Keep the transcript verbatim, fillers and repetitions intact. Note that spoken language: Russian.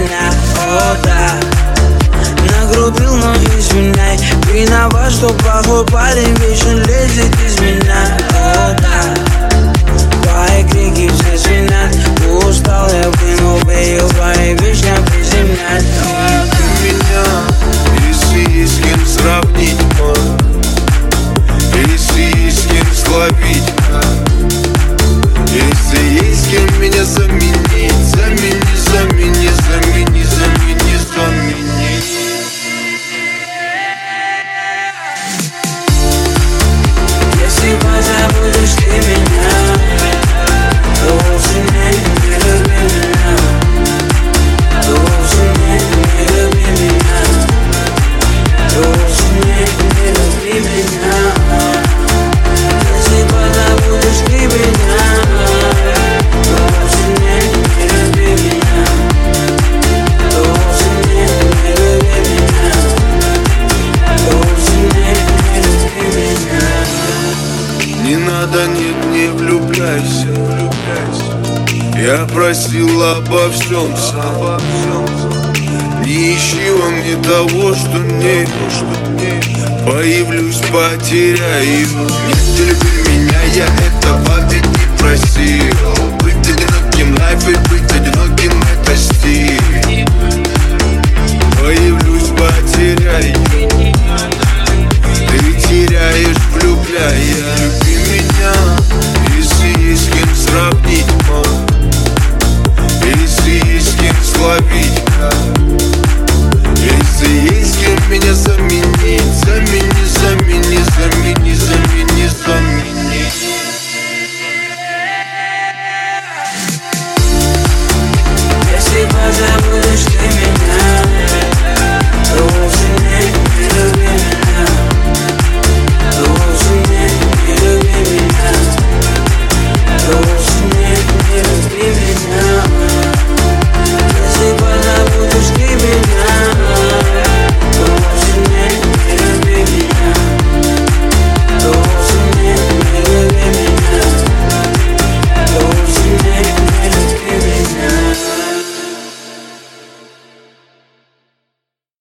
меня, о да. Нагрубил, но извиняй. Виноват, что плохой парень вечно лезет из меня, о да. Твои крики все звенят. Устал я вынул бею, твои вечно приземлять. Ты меня, если есть с кем сравнить, если есть с кем словить, если есть с кем меня заменить, замени, замени, замени, замени, замени. Если позабудешь ты меня, то вовсе не, не люби меня. То вовсе не, не люби меня. То вовсе не, не люби меня. Если позабудешь ты меня, то вовсе не, не люби меня. То вовсе не, не люби меня. То вовсе не, не люби меня. Не надо, нет, не влюбляйся, влюбляйся. Я просил обо всем сам. Не ищи во мне того, что нет. Появлюсь, потеряю. Нет, не люби меня, я этого ведь не просил. Быть одиноким, лайф и быть одиноким — это стиль.